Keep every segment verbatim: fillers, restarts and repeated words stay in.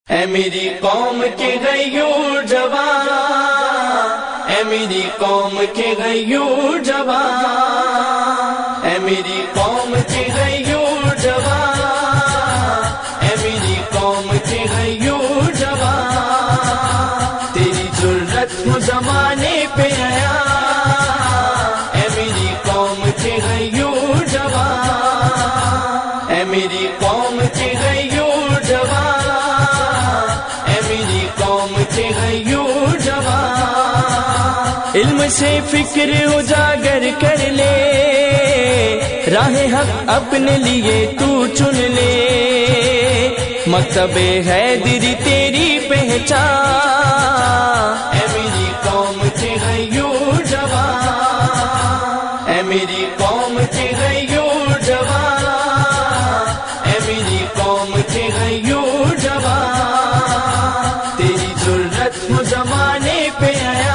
اے میری قوم کے غیور جوان، اے میری قوم کے غیور جوان، اے میری قوم کے غیور جوان، اے میری قوم کے غیور جوان، تیری جرت ہو زمانے پہ آیا، اے میری قوم کے غیور جوان، اے میری قوم کے غیور جوان، علم سے فکر اجاگر کر لے، راہ حق اپنے لیے تو چن لے، مکتب حیدری تیری پہچان، اے میری قوم کے غیور جوان، اے میری قوم کے غیور جوان، اے میری قوم کے غیور جوان، تیری جرت ہو زمانے پہ آیا،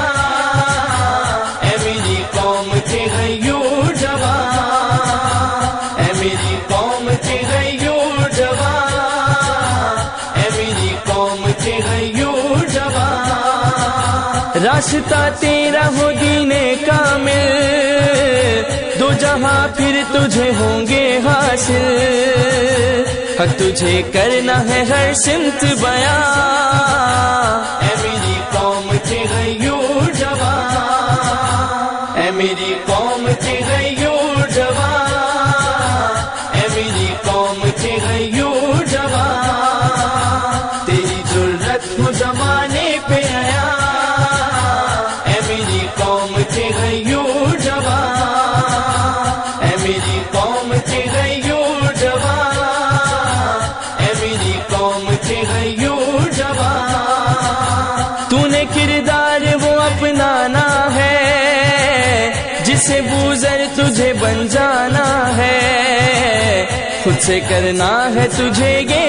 راستہ تیرا ہو دین کامل، دو جہاں پھر تجھے ہوں گے حاصل، حق تجھے کرنا ہے ہر سمت بیان، اے میری قوم کے غیور جوان، اے میری قوم کے غیور جوان، اے میری قوم کے غیور جوان، تیری جرت ہو زمانے پہ آیا، کردار وہ اپنانا ہے جسے بوزر تجھے بن جانا ہے، خود سے کرنا ہے تجھے یہ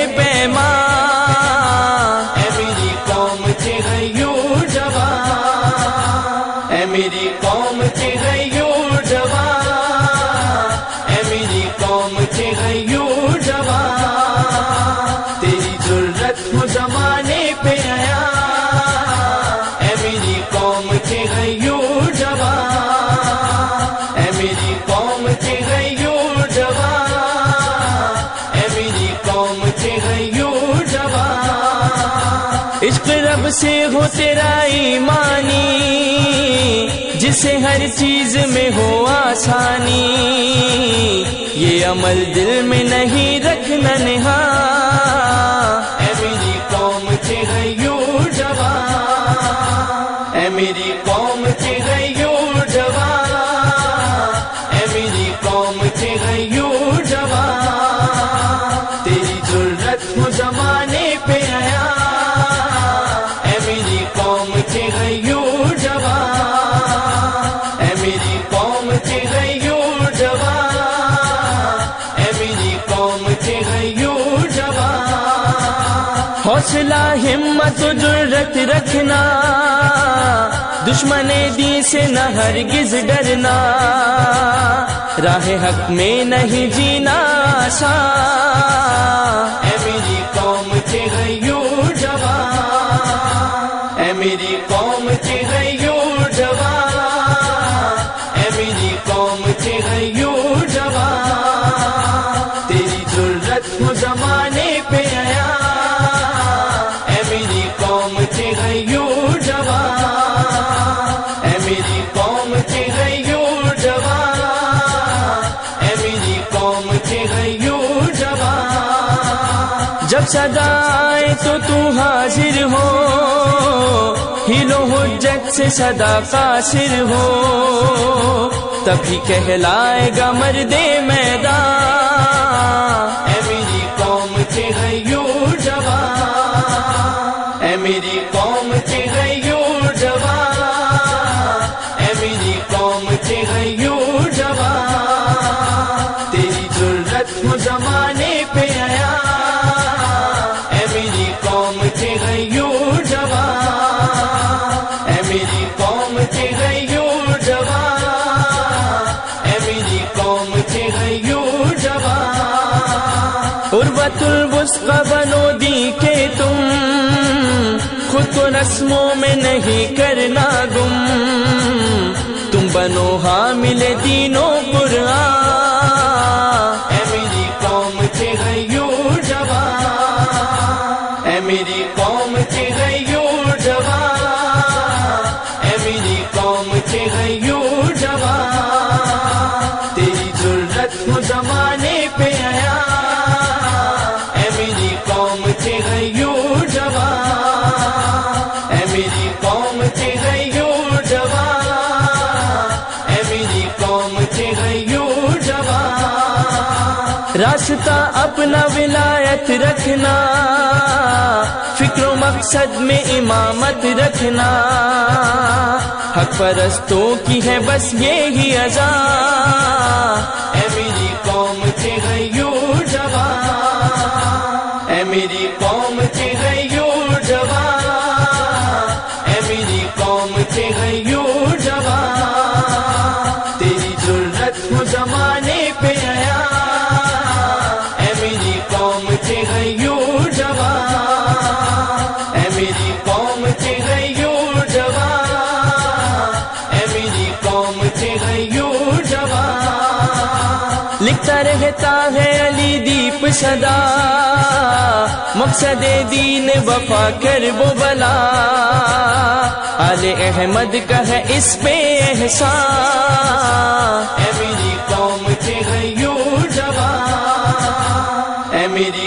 پیمان، اے میری قوم کے غیور جوان، اے میری قوم کے غیور جوان، اے میری قوم کے غیور جوان، تیری جرت ہو زمانے پہ آیا، عشق رب سے ہو تیرا ایمانی، جسے ہر چیز میں ہو آسانی، یہ عمل دل میں نہیں رکھنا نہان، اے میری قوم کے غیور جوان، اے میری قوم کے غیور جوان، اے میری قوم کے غیور جوان، تیری جرت ہو زمانے پہ آیا، حوصلہ ہمت و جرت رکھنا، دشمن دین سے نہ ہرگز ڈرنا، راہ حق میں نہیں جینا آسان، اے میری قوم کے غیور جوان، اے میری قوم کے غیور جوان، اے میری قوم کے غیور جوان، تیری جرت ہو زمانے پہ آیا، جب صدا آئے تو تو حاضر ہو، حیل و حجت سے صدا قاصر ہو، تبھی کہلائے گا مرد میدان، اے میری قوم کے غیور جوان، اے میری قوم کے غیور جوان، اے میری قوم کے غیور جوان، تیری جرت ہو زمانے پہ آیا، عروۃ الوثقی بنو دی کہ تم و رسموں میں نہیں کرنا گم، تم بنو حامل دین و قرآن، اے میری قوم کے غیور جوان، اے میری قوم کے غیور جوان، اے میری قوم کے غیور جوان، تیری جرت ہو زمانے پہ آیا، اے میری قوم کے غیور جوان، اے میری قوم کے غیور جوان، اے میری قوم کے غیور جوان، راستہ اپنا ولایت رکھنا، فکر و مقصد میں امامت رکھنا، حق پرستوں کی ہے بس یہی اذان، اے میری قوم کے غیور جوان، اے میری قوم کے غیور جوان، اے میری قوم کے غیور جوان، تیری جرت ہو زمانے پہ آیا، اے میری قوم کے غیور جوان، اے میری قوم کے غیور جوان، اے میری قوم کے غیور جوان، لکھتا رہتا ہے علی دیپ صدا، مقصد دین وفا کر وہ بلا، آل احمد کا ہے اس پہ احسان، اے میری قوم کے غیور جوان، اے میری